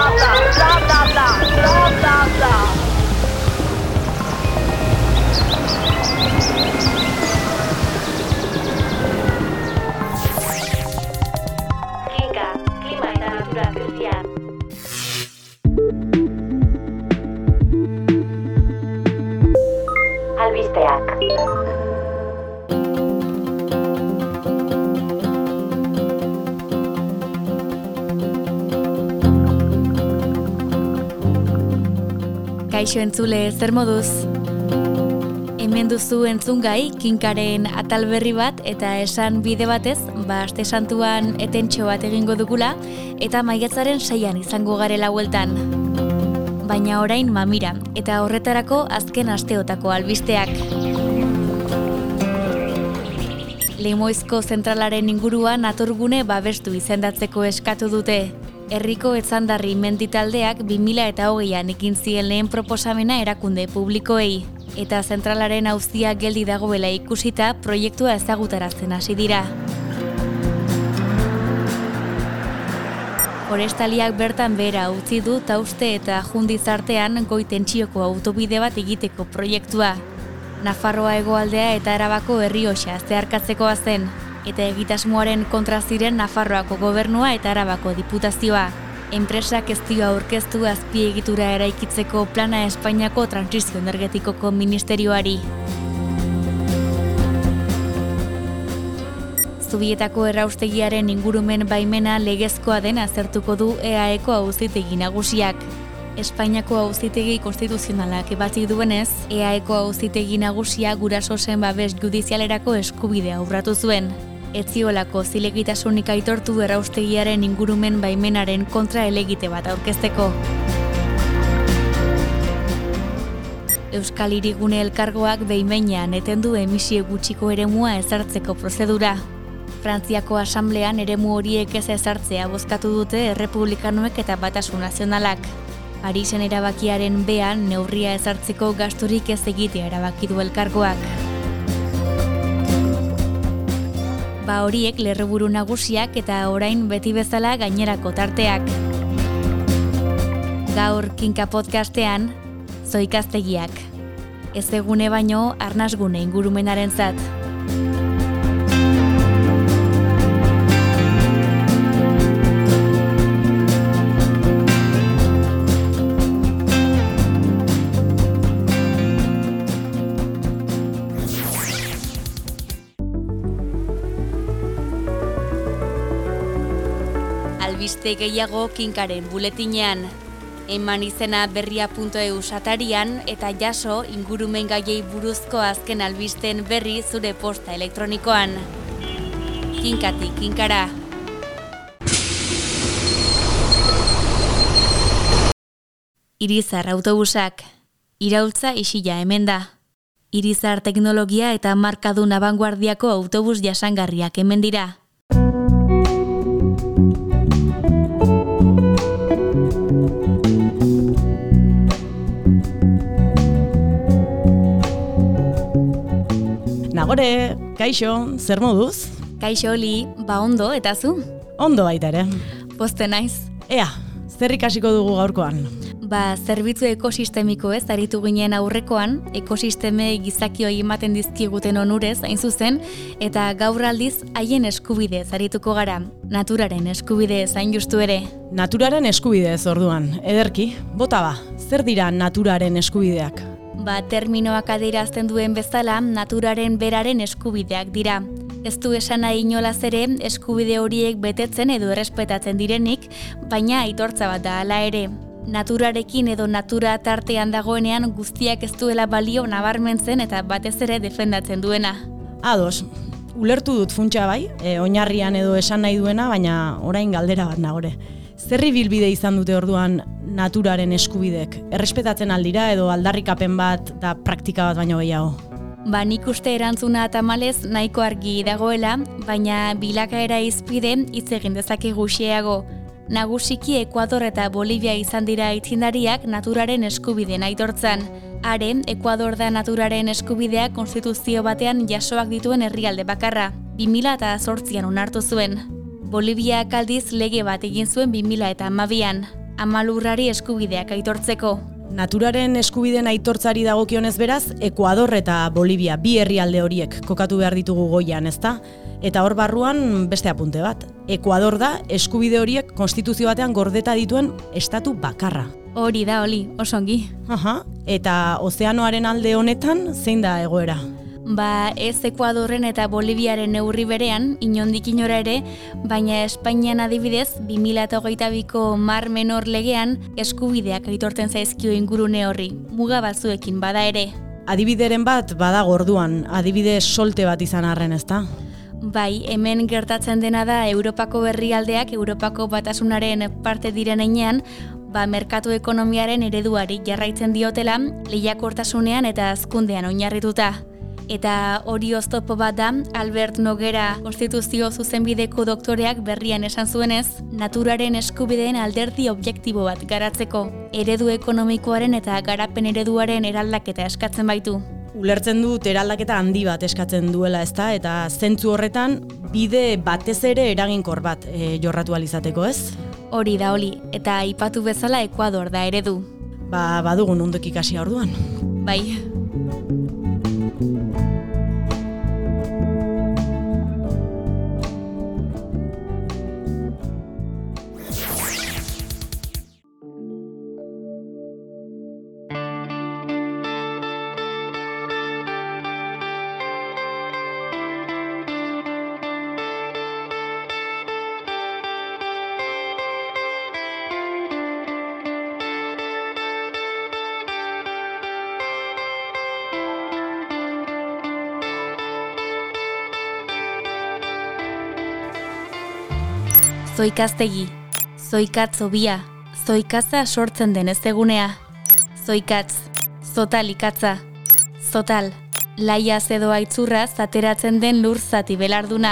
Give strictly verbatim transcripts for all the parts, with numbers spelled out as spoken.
bla, bla, bla, bla, bla, bla. Kinka, klima eta natura krisia. Albisteak. Kaixo entzule, zer moduz? Hemen duzu entzungai, Kinkaren atal berri bat eta esan bide batez, ba aste santuan etentxo bat egingo dugula eta maiatzaren seian izango garela bueltan. Baina orain mamira, eta horretarako azken asteotako albisteak. Lemoizko zentralaren inguruan naturgune babestu izendatzeko eskatu dute. Herriko Etzandarri menditaldeak bi mila hogeian ekin zien lehen proposamena erakunde publikoei. Eta zentralaren auzia geldi dagoela ikusita proiektua ezagutarazten hasi dira. Forestaliak bertan behera utzi du Tauste eta Jundiz artean goi tentsioko autobide bat egiteko proiektua. Nafarroa hegoaldea eta Arabako Errioxa zeharkatzekoa zen, eta egitasmoaren kontra ziren Nafarroako gobernua eta Arabako diputazioa. Enpresak ez dio aurkeztu azpiegitura eraikitzeko plana Espainiako Trantsizio Energetikoko Ministerioari. Zubietako erraustegiaren ingurumen baimena legezkoa den azertuko du E A Eko auzitegi nagusiak. Espainiako auzitegi konstituzionalak ebatzi duenez, E A Eko auzitegi nagusia gurasosen babes judizialerako eskubidea urratu zuen. Etziolako zilegitasunik aitortu erraustegiaren ingurumen baimenaren kontra helegite bat aurkezteko. Euskal Hirigune Elkargoak behin-behinean etendu emisio gutxiko eremua ezartzeko prozedura. Frantziako asamblean eremu horiek ez ezartzea bozkatu dute errepublikanoek eta Batasun Nazionalak. Parisen erabakiaren bean neurria ezartzeko gasturik ez egitea erabaki du elkargoak. Ba horiek lerroburu nagusiak eta orain beti bezala gainerako tarteak. Gaur Kinka podcastean, zoikaztegiak. Ez egune baino arnasgune ingurumenarentzat. Albiste gehiago Kinkaren buletinean. Eman izena berria puntu e u satarian eta jaso ingurumen gaiei buruzko azken albisten berri zure posta elektronikoan. Kinkatik Kinkara. Irizar autobusak. Iraultza isila hemen da. Irizar teknologia eta markadun abanguardiako autobus jasangarriak hemen dira. Nagore, kaixo, zer moduz? Kaixo Oli, ba ondo, eta zu? Ondo baita ere. Poste naiz. Ea, zer ikasiko dugu gaurkoan? Ba, zerbitzu ekosistemiko ez, aritu ginen aurrekoan, ekosisteme gizakioi ematen dizkiguten onurez, hain zuzen, eta gaur aldiz haien eskubidez arituko gara, naturaren eskubidez hain justu ere. Naturaren eskubidez orduan, ederki, bota ba, zer dira naturaren eskubideak? Ba, terminoak adierazten duen bezala, naturaren beraren eskubideak dira. Ez du esan nahi inolaz ere, eskubide horiek betetzen edo errespetatzen direnik, baina aitortza bat da hala ere. Naturarekin edo natura tartean dagoenean guztiak ez duela balio nabarmentzen eta batez ere defendatzen duena. Ados, ulertu dut funtsa bai, e, oinarrian edo esan nahi duena, baina orain galdera bat nagore. Zerri bilbide izan dute orduan naturaren eskubidek? Errespetatzen aldira edo aldarrikapen bat da praktika bat baino gehiago? Ba, nik uste erantzuna tamalez nahiko argi dagoela, baina bilakaera izpide hitz egin dezakegu xeago. Nagusiki Ekuador eta Bolivia izan dira aitzindariak naturaren eskubideen aitortzan. Are, Ekuador da naturaren eskubidea konstituzio batean jasoak dituen herrialde bakarra, bi mila zortzian onartu zuen. Boliviak aldiz lege bat egin zuen bi mila hamabian. ama lurrari eskubideak aitortzeko. Naturaren eskubideen aitortzari dagokionez beraz, Ekuador eta Bolivia bi herrialde horiek kokatu behar ditugu goian, ezta? Eta hor barruan beste apunte bat. Ekuador da eskubide horiek konstituzio batean gordeta dituen estatu bakarra. Hori da, Oli, osongi. Aha, eta ozeanoaren alde honetan zein da egoera? Ba, ez Ekuadorren eta Boliviaren neurri berean, inondik inora ere, baina Espainian adibidez, bi mila hogeita biko Mar Menor legean eskubideak aitortzen zaizkio ingurune horri, muga batzuekin bada ere. Adibideren bat badago orduan, adibide solte bat izan arren, ezta? Bai, hemen gertatzen dena da Europako herrialdeak Europako batasunaren parte diren heinean, ba, merkatu ekonomiaren ereduari jarraitzen diotela, lehiakortasunean eta hazkundean oinarrituta. Eta hori oztopo bat da, Albert Noguera konstituzio zuzenbideko doktoreak berrian esan zuenez, naturaren eskubideen alderdi objektibo bat garatzeko, eredu ekonomikoaren eta garapen ereduaren eraldaketa eskatzen baitu. Ulertzen dut eraldaketa handi bat eskatzen duela, ezta? Eta zentzu horretan bide batez ere eraginkor bat e, jorratu alizateko, ez? Hori da, Oli, eta aipatu bezala Ekuador da eredu. Ba, badugun ondok ikasia orduan. Bai. Zoikaztegi, zoikatz hobia, zoikatza sortzen den ez egunea. Zoikatz, zotal ikatza, zotal, laia edo aitzurraz ateratzen den lur zati belarduna.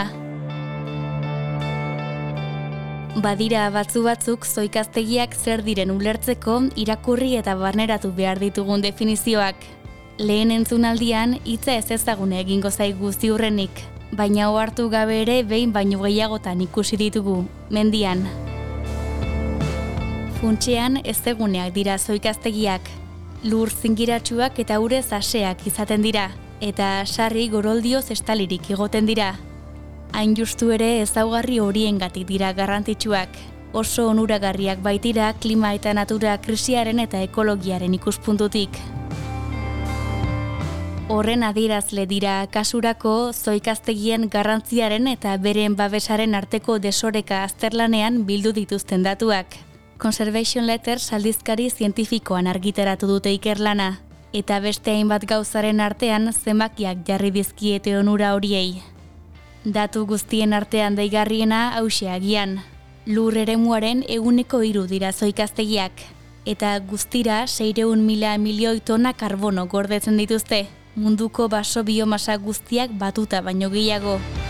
Badira batzu batzuk zoikaztegiak zer diren ulertzeko irakurri eta barneratu behar ditugun definizioak. Lehen entzunaldian hitza ez ezagune egingo zaigu ziurrenik. Baina ohartu gabe ere behin baino gehiagotan ikusi ditugu, mendian. Funtsean ezeguneak dira zoikaztegiak, lur zingiratsuak eta urez aseak izaten dira, eta sarri goroldioz estalirik egoten dira. Hain justu ere ezaugarri horiengatik dira garrantzitsuak, oso onuragarriak baitira klima eta natura krisiaren eta ekologiaren ikuspuntutik. Horren adierazle dira kasurako zoikaztegien garrantziaren eta beren babesaren arteko desoreka azterlanean bildu dituzten datuak. Conservation Letters aldizkari zientifikoan argitaratu dute ikerlana, eta beste hainbat gauzaren artean zenbakiak jarri dizkiete onura horiei. Datu guztien artean deigarriena hauxe agian. Lur eremuaren ehuneko hiru dira zoikaztegiak, eta guztira seiehun mila milioi tona karbono gordetzen dituzte. Munduko baso biomasa guztiak batuta baino gehiago.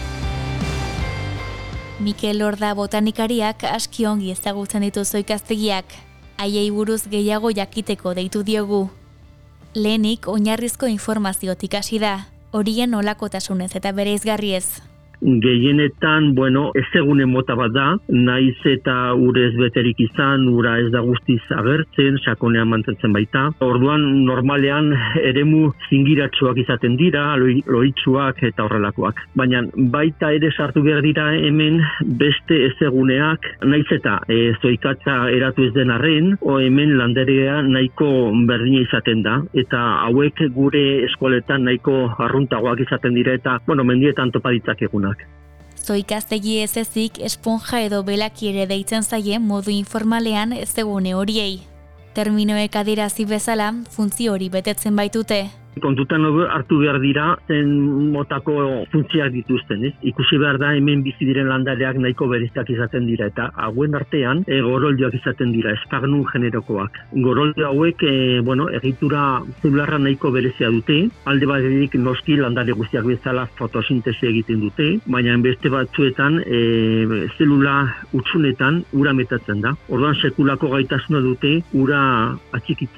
Mikel Lorda botanikariak aski ongi ezagutzen ditu zoikaztegiak. Haiei buruz gehiago jakiteko deitu diogu. Lehenik oinarrizko informaziotik hasi da, horien nolakotasunez eta bereizgarriez. Gehienetan, bueno, ezegune mota bat da, naiz eta urez beterik izan, ura ez da guztiz agertzen, sakonean mantentzen baita. Orduan, normalean, eremu zingiratsuak izaten dira, loitsuak eta horrelakoak. Baina, baita ere sartu behar dira hemen beste ezeguneak, naiz eta e, zoikatza eratu ez den arren, o hemen landerea nahiko berdina izaten da, eta hauek gure eskoletan nahiko arruntagoak izaten dira, eta, bueno, mendietan topa ditzakegunak. Zoikaztegi ez ezik esponja edo belaki ere deitzen zaie modu informalean ezegune horiei. Terminoek adierazi bezala, funtzio hori betetzen baitute. Kontutan hartu behar dira zen motako funtzioak dituzten, ez? Ikusi behar da hemen bizi diren landareak nahiko bereziak izaten dira, eta hauen artean e, goroldioak izaten dira, Sphagnum generokoak. Goroldio hauek, e, bueno, egitura zelularra nahiko berezia dute, alde batetik noski landare guztiak bezala fotosintesi egiten dute, baina beste batzuetan e, zelula utsunetan ura metatzen da. Orduan sekulako gaitasuna dute ura atxikitzeko,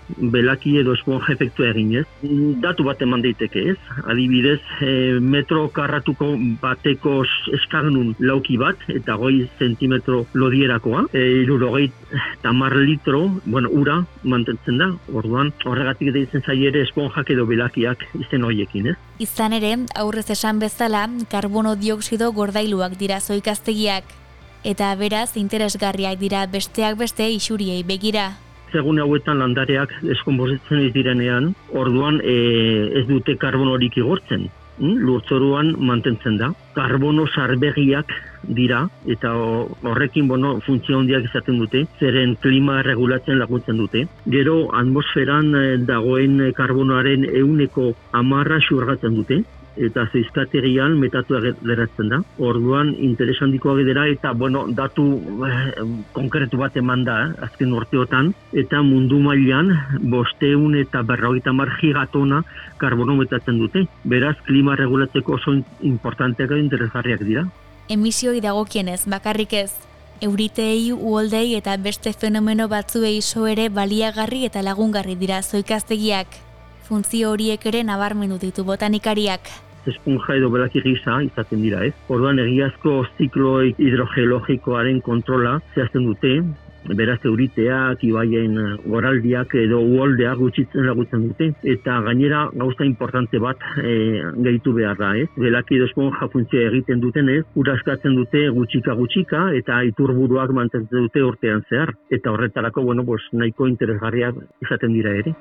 belaki edo esponja efektua eginez. Datu bat eman daiteke ez, adibidez, e, metro karratuko bateko eskagnun lauki bat, eta goi zentimetro lodierakoa, e, irurogei tamar litro, bueno, ura mantentzen da, orduan, horregatik deitzen zaie ere esponjak edo belakiak izen horiekin, ez? Izan ere, aurrez esan bezala, karbono dioksido gordailuak dira zoikaztegiak, eta beraz interesgarriak dira besteak beste isuriei begira. Segun hauetan landareak deskonposatzen ez direnean, orduan e, ez dute karbonorik igortzen. Lurzoruan mantentzen da. Karbono sarbegiak dira eta horrekin bueno, funtzio handiak izaten dute, zeren klima regulatzen laguntzen dute. Gero atmosferan dagoen karbonoaren ehuneko hamarra xurgatzen dute eta zoizkategian metatua geratzen da. Orduan interes handikoa dira eta bueno, datu eh, konkretu bat eman da eh, azken urteotan eta mundu mailan bosteun eta berrogeita hamar gigatona karbono metatzen dute. Beraz, klima regulatzeko oso importanteak eta interesgarriak dira. Emisioi dagokienez, bakarrik ez. Euriteei, uholdei eta beste fenomeno batzuei so ere baliagarri eta lagungarri dira zoikaztegiak. Funtzio horiek ere nabarmendu ditu botanikariak. Esponja edo belaki gisa izaten dira, ez? Orduan egiazko ziklo hidrogeologikoaren kontrola zehazten dute, beraz euriteak, ibaien goraldiak edo uholdeak gutxitzen lagutzen dute. Eta gainera gauza importante bat e, gehitu behar da, ez? Belaki edo esponja funtzioa egiten dutenez, ura askatzen dute gutxika-gutxika eta iturburuak mantentzen dute urtean zehar. Eta horretarako, bueno, pues, nahiko interesgarriak izaten dira ere.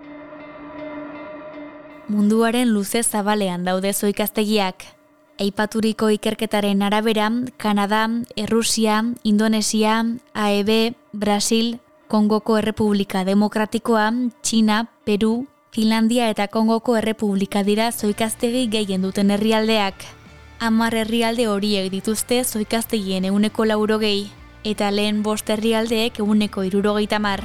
Munduaren luze zabalean daude zoikaztegiak. Aipaturiko ikerketaren arabera, Kanada, Errusia, Indonesia, A E B, Brasil, Kongoko Errepublika Demokratikoa, Txina, Peru, Finlandia eta Kongoko Errepublika dira zoikaztegi gehien duten herrialdeak. Hamar herrialde horiek dituzte zoikaztegien ehuneko laurogei, eta lehen bost herrialdeek ehuneko hirurogeita hamar.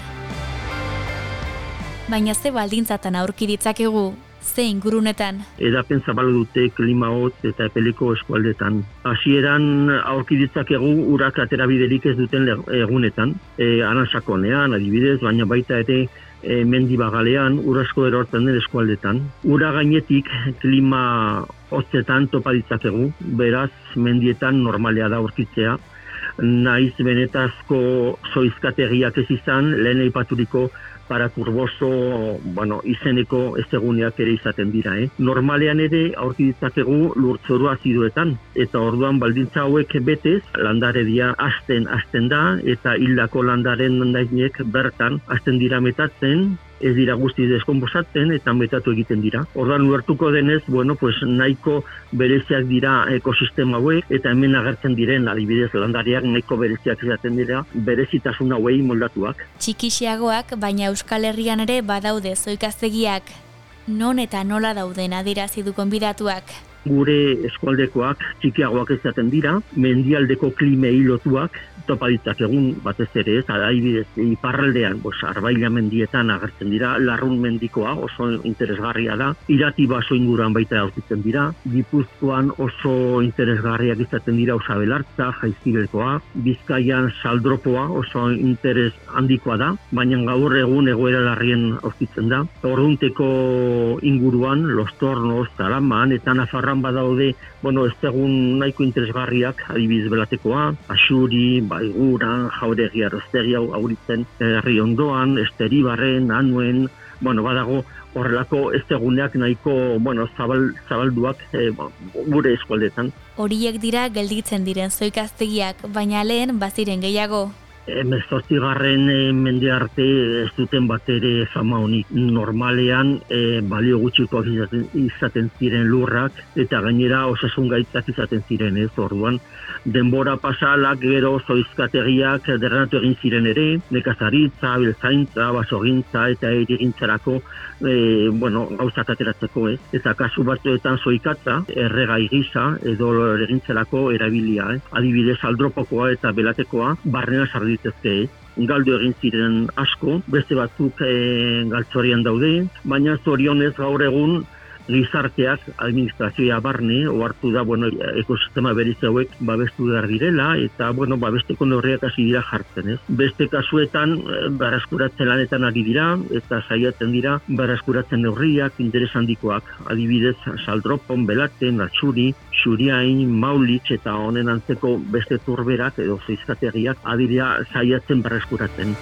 Baina ze baldintzatan aurki ditzakegu? Ze ingurunetan? Edapen zabalu dute klima hotz eta epeleko eskualdetan. Hasieran aurki ditzakegu urak aterabiderik ez duten egunetan. E, Aransakonean, adibidez, baina baita ere e, mendibagalean urasko erortzen den eskualdetan. Ura gainetik klima hotzetan topa ditzakegu, beraz mendietan normalea da aurkitzea. Naiz benetazko zoizkategiak ez izan, lehen aipaturiko paraturboso, bueno, izeneko ezeguneak ere izaten dira, eh? Normalean ere aurki ditzakegu lurtzoru aziduetan, eta orduan baldintza hauek betez, landaredia hasten hasten da, eta hildako landaren landainek bertan hasten dira metatzen, ez dira guzti deskonposatzen eta metatu egiten dira. Orduan ulertuko denez, bueno, pues nahiko bereziak dira ekosistema hauek eta hemen agertzen diren adibidez landariak nahiko bereziak izaten dira, berezitasun hauei moldatuak. Txikixeagoak, baina Euskal Herrian ere badaude zoikaztegiak. Non eta nola dauden adierazi du gonbidatuak. Gure eskualdekoak txikiagoak izaten dira, mendialdeko klimei lotuak, topa ditzak egun batez ere, ez, adibidez, iparraldean, bos, Arbaila mendietan agertzen dira, Larrun mendikoa oso interesgarria da, Irati baso inguruan baita aurkitzen dira, Gipuzkoan oso interesgarriak izaten dira Osabelartza, Jaizkibelkoa, Bizkaian Saldropoa oso interes handikoa da, baina gaur egun egoera larrien aurkitzen da. Ordunteko inguruan, Los Tornos, Zaraman eta Nafarroan badaude, bueno, ez egun nahiko interesgarriak, adibidez Belatekoa, Axuri, Baiguran, Jauregi, Aroztegi, auritzen herri ondoan, Esteribarren, Anuen, bueno, badago horrelako ez eguneak nahiko, bueno, zabal, zabalduak e, gure eskualdetan. Horiek dira gelditzen diren zoikaztegiak, baina lehen baziren gehiago. Hemezortzigarren mende arte ez duten bat ere fama honik. Normalean e, balio gutxikoak izaten, izaten ziren lurrak eta gainera osasun gaitzak izaten ziren, ez? Orduan denbora pasalak gero zoizkategiak derrenatu egin ziren ere, nekazaritza, biltzaintza, basogintza eta erigintzarako e, bueno, gauzak ateratzeko, ez? Eta kasu batzuetan zoikatza erregai gisa edo erigintzarako erabilia, ez? Adibidez Aldropokoa eta Belatekoa barrena sardi daitezke. Galdu egin ziren asko, beste batzuk e, galtzorian daude, baina zorionez gaur egun gizarteak administrazioa barne ohartu da, bueno, ekosistema berriz hauek babestu behar direla eta, bueno, babesteko neurriak hasi dira jartzen, ez? Beste kasuetan berreskuratzen lanetan ari dira eta saiatzen dira berreskuratzen neurriak interes handikoak, adibidez Saldropon, Belate, Natsuri, Xuriain, Maulitz eta honen antzeko beste turberak edo zoizkategiak adira saiatzen berreskuratzen.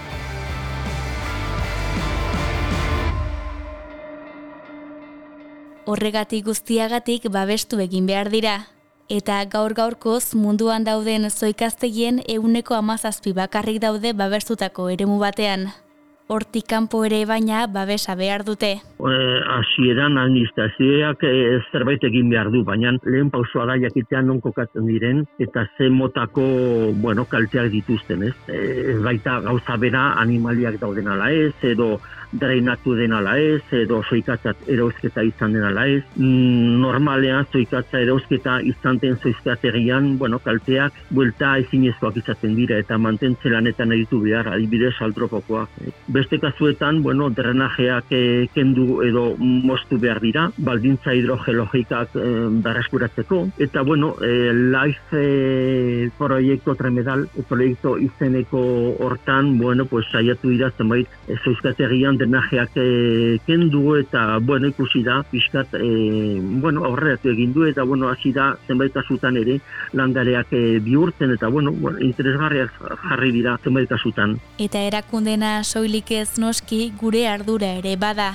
Horregatik guztiagatik babestu egin behar dira. Eta gaur-gaurkoz munduan dauden zoikaztegien ehuneko hamazazpi bakarrik daude babestutako eremu batean. Hortik kanpo ere baina babesa behar dute. Hasieran e, administrazioak e, zerbait egin behar du, baina lehen pausoa da jakitean non kokatzen diren eta ze motako, bueno, kalteak dituzten, ez? Ez baita gauza bera animaliak dauden ala ez, edo drainatu den ala ez, edo zoikatzat erauzketa izan den ala ez. Normalean zoikatza erauzketa izan den zoizkategian, bueno, kalteak buelta ezinezkoak izaten dira eta mantentze lanetan editu behar, adibidez Saldropokoak. Beste kasuetan, bueno, drenajeak e, kendu edo moztu behar dira, baldintza hidrogeologikak e, berreskuratzeko, eta, bueno, e, LIFE e, proiektu tremedal, proiektu izeneko hortan, bueno, pues saiatu dira zenbait e, zoizkategian drenajeak e, kendu eta, bueno, ikusi da, pixkat, e, bueno, aurreratu egin du, eta, bueno, hasi da zenbait kasutan ere landareak e, bihurtzen, eta, bueno, bueno, interesgarriak jarri dira zenbait kasutan. Eta erakundena soilik ez noski gure ardura ere bada.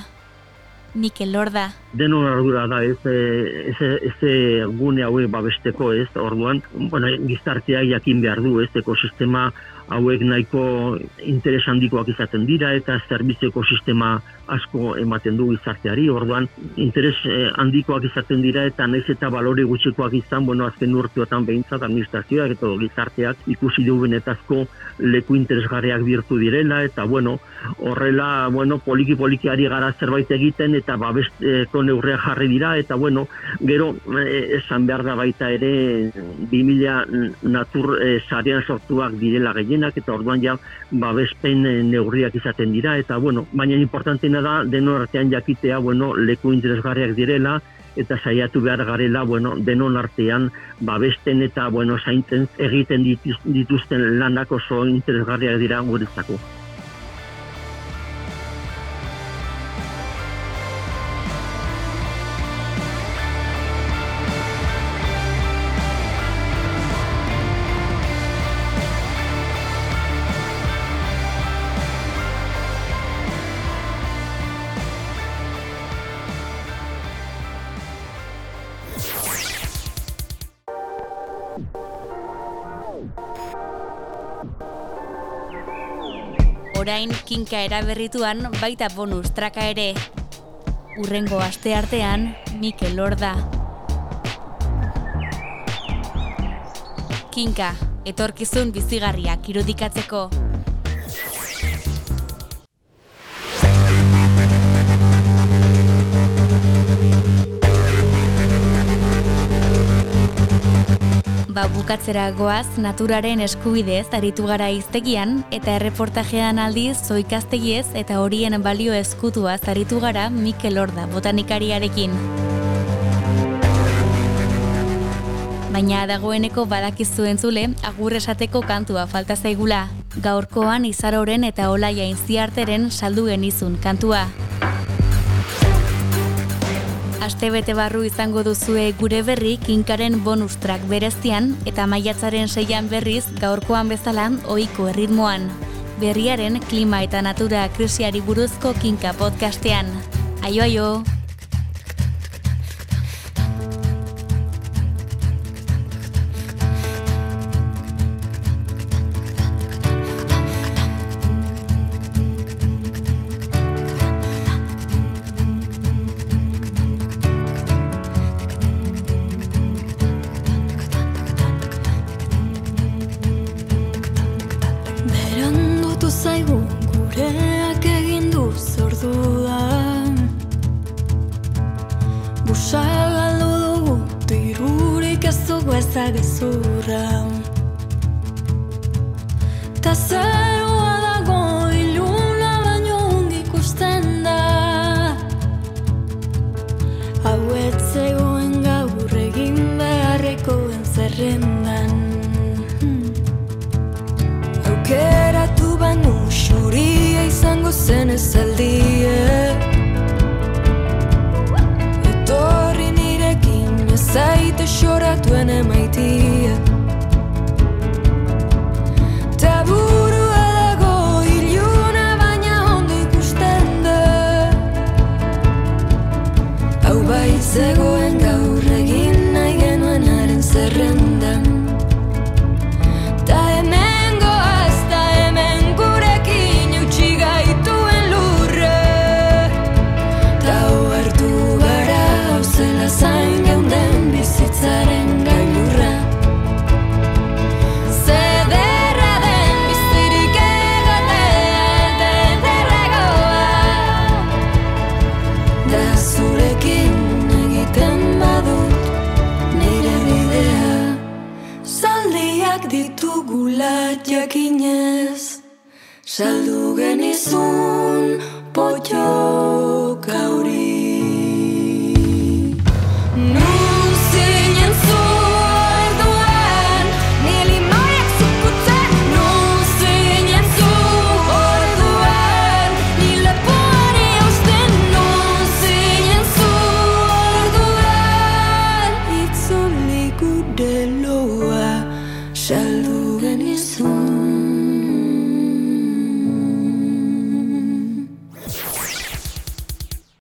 Mikel Lorda. Denon ardura da, ez, ez, ez gune hauek babesteko, ez, orduan, bueno, gizartea jakin behar du, ez, ekosistema hauek nahiko interes handikoak izaten dira eta zerbitzu ekosistema asko ematen du gizarteari, orduan interes eh, handikoak izaten dira eta naiz eta balore gutxikoak izan, bueno, azken urteotan behintzat administrazioak eta gizarteak ikusi du benetazko leku interesgarriak bihurtu direla eta, bueno, horrela, bueno, poliki-poliki ari gara zerbait egiten eta babesteko neurriak jarri dira eta, bueno, gero eh, esan behar da baita ere bi mila natur eh, sarean sortuak direla gehienak eta orduan ja babespen eh, neurriak izaten dira eta, bueno, baina importanteena da denon artean jakitea, bueno, leku interesgarriak direla eta saiatu behar garela, bueno, denon artean babesten eta, bueno, zaintzen egiten dituzten lanak oso interesgarriak dira guretzako. Orain kinka eraberrituan baita bonus traka ere. Hurrengo aste artean, Mikel Lorda. Kinka, etorkizun bizigarriak irudikatzeko. Ba, bukatzera goaz, naturaren eskubideez aritu gara hiztegian eta erreportajean aldiz zoikaztegiez eta horien balio ezkutuaz aritu gara Mikel Lorda botanikariarekin. Baina dagoeneko badakizu entzule, agur esateko kantua falta zaigula. Gaurkoan Izaroren eta Olaia Intziarteren saldu genizun kantua. Astebete barru izango duzue gure berri kinkaren bonus track berezian eta maiatzaren seian berriz gaurkoan bezala ohiko erritmoan. Berriaren klima eta natura krisiari buruzko kinka podcastean. Aio aio! Zaigu gureak egin du zordua Busa galdu dugu dirurik ez dugu ezagezurra Ta zerua dago iluna baino hund ikusten da zen ezaldie etorri nirekin ezaite xoratuen emaitie ta burua dago iluna baina ondo ikusten da hau bai zegoen gaur egin nahi genuenaren zerrendan ta hemen goaz, ta hemen gurekin eutsi gaituen lurre ta ohartu gara hau zela zain geunden bizitzaren gailurra zederra den bizirik egotea den derragoa da zurekin egiten badut nire bidea zaldiak ditugula jakinez saldu genizun potxok hauri nun zinen zu orduan ni limoiak zukutzen nun zinen zu orduan ni lepoari eusten nun zinen zu orduan itzuli gure loa saldu